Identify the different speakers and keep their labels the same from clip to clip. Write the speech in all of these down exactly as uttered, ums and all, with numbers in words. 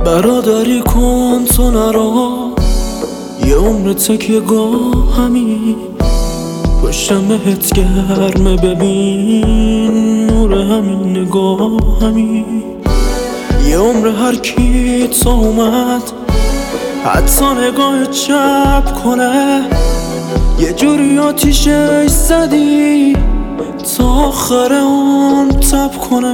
Speaker 1: برادری کن تو نرا، یه عمر تکیه گاه همی پشت مهت گرمه، ببین نور همین نگاه همی. یه عمر هر کی تو اومد حتی نگاه چپ کنه، یه جوری آتیشش زدی تا آخر اون تب کنه.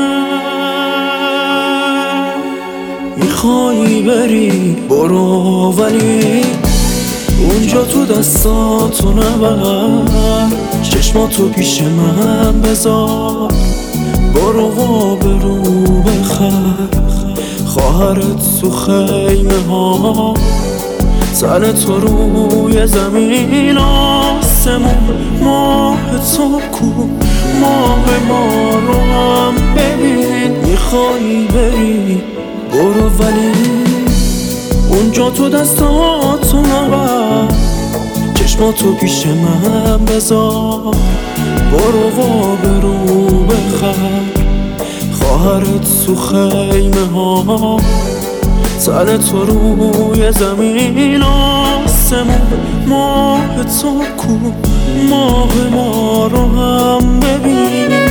Speaker 1: میخوایی بری برو، ولی اونجا تو دستاتو نبر، چشماتو پیش من بذار، برو و برو بخر خواهرت تو خیمه ها، تن تو روی زمین آسمون، ماه تو کو ماه ما رو هم ببین. میخوایی بری برو، ولی اونجا تو دستاتو نبر، چشماتو پیش من بذار، برو و برو بخر خواهرت تو خیمه ها، تن تو روی زمین آسمون، ماه تو کو ماه ما رو هم ببین.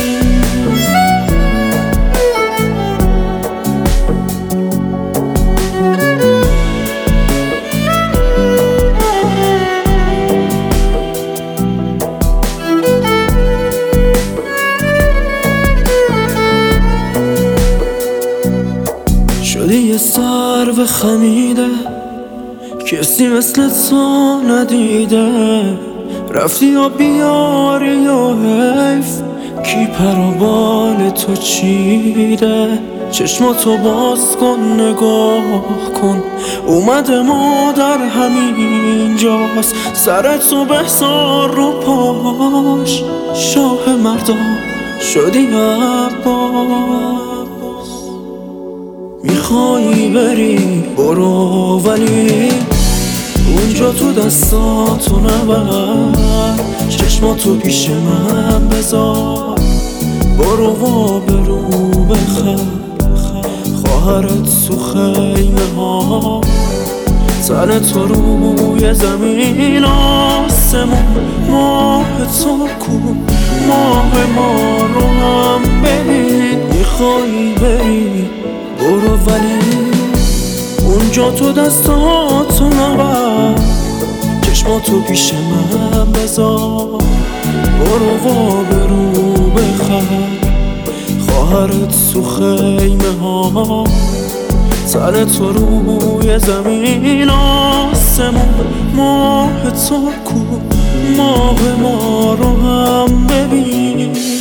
Speaker 1: شدی یه سرو خمیده کسی مثل تو ندیده، رفتی یا بیاری یا حیف کی پر و بال تو چیده. چشماتو باز کن نگاه کن، اومده مادر همین جاست، سرتو بسار رو پاش، شاه مردان شدی عباس. میخوایی بری برو، ولی اونجا تو دستاتو نبر، چشماتو پیش من بذار، برو و برو بخر خواهرت تو خیمه ها، تن تو روی زمین آسمون، ماه تو کو ماه ما رو هم ببین. میخوایی بری برو، ولی اونجا تو دستاتو نبر، چشماتو پیش من بذار، برو و برو بخر خواهرت تو خیمه ها، تن تو روی زمین آسمون، ماه تو کو ماه ما رو هم ببین.